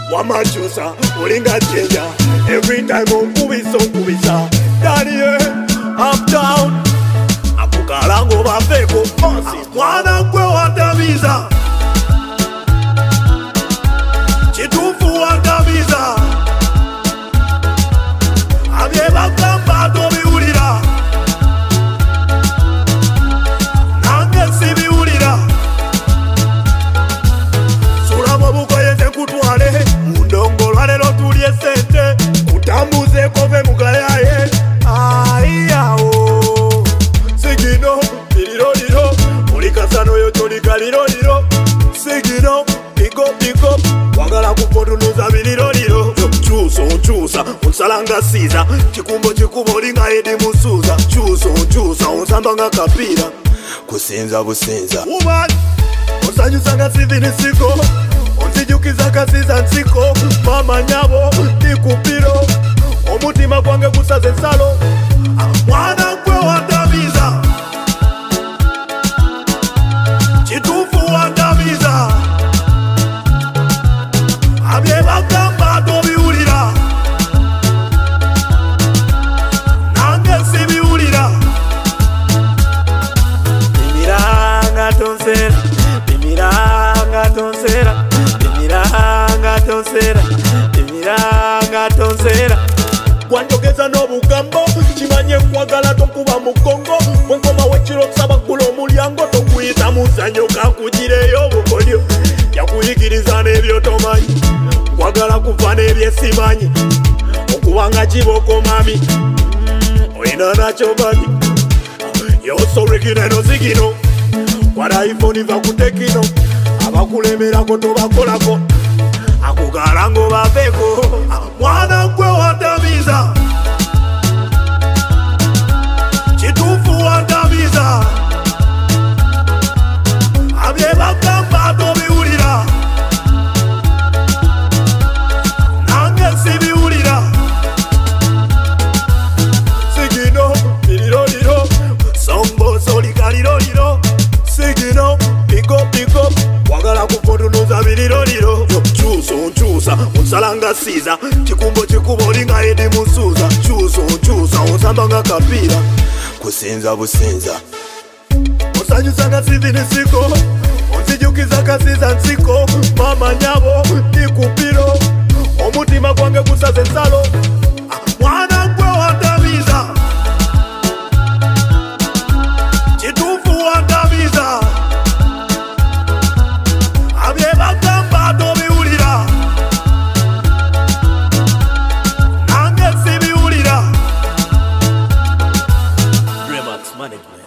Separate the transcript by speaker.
Speaker 1: wamachusa ulinga chenja every time nkubisa Daniel uptown akukalango bafeko mwana gwe wandamiza chitufu wandamiza abye bagamba tobiwulira nange sibiwulira sulamo bukoye tekutwale mundongolwa lero tulye sente kutambuze kove mugayaye aiyawo sigino liro mulikasano yo tolikaliro sigino pigo wagala kupotunuza biliro chusa unsalanga siza chikumbo olinga edi musuza chusa unsambanga kapira kusinza businza woman osanyusanga sivinisiko onzijukiza kasiza nsiko mama nyabo tikupiro omutima gwange gusaze nsalo mwana gwe wandamiza chitufu wandamiza abye bagamba tobiwulira nange sibiwulira bimiranga tonsera gwanjogeza n'obugambo kimanye nkwagala tokuba mugongo wenkoma wekiro kusaba ggula omulyango tokuyita muzanyo kakugireyo bukolyo yakuyigiriza n'ebyo tomanyi nkwagala kuva n'ebyesimanyi okubanga kiboko mami olina nakyo bani yosorekireno zigino kwala iphone va kutekino abakulemerako tobakolako akukalango bafeko mwana gwe wandamiza chitufu wandamiza abye bagamba tobiwulira nange sibiwulira sigino liro sombo solikaliro sigino pigo wagala kupotunuza biliro chusa unsalanga siza chikumbo olinga edi musuza chusa unsambanga kapira kusinza businza osanyusanga sivinisiko onzijukiza kasiza nsiko mama nyabo tikupiro omutima gwange gusaze nsalo mwana gwe wandamiza chitufu wandamiza abye bagamba tobiwulira nange sibiwulira Remax Management.